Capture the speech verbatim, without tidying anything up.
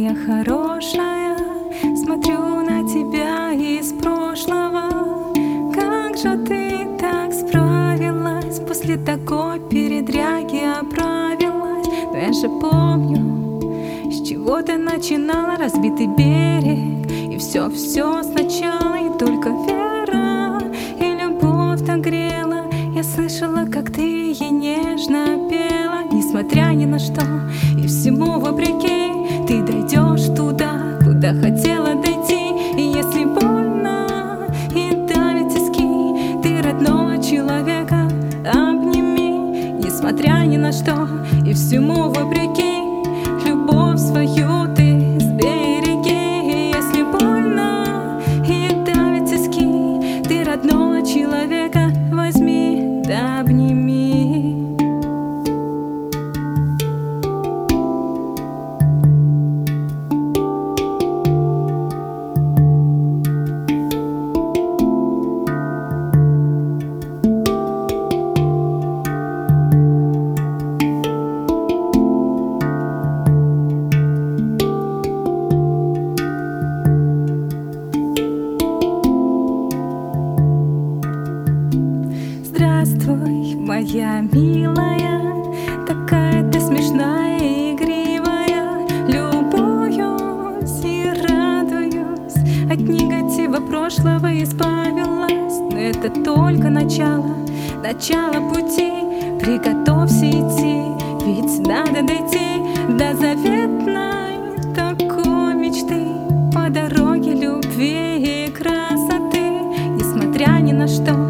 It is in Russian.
моя хорошая, смотрю на тебя из прошлого. Как же ты так справилась, после такой передряги оправилась? Но я же помню, с чего ты начинала, разбитый берег. И все-все сначала, и только вера и любовь так грела. Я слышала, как ты ей нежно пела. Несмотря ни на что и всему вопреки, ты дойдешь туда, куда хотела дойти. И если больно и давит тиски, ты родного человека обними. Несмотря ни на что и всему вопреки, любовь свою ты сбереги. И если больно и давит тиски, ты родного человека возьми да обними. Здравствуй, моя милая, такая ты смешная и игривая. Любуюсь и радуюсь, от негатива прошлого избавилась. Но это только начало, начало пути. Приготовься идти, ведь надо дойти до заветной такой мечты. По дороге любви и красоты, несмотря ни на что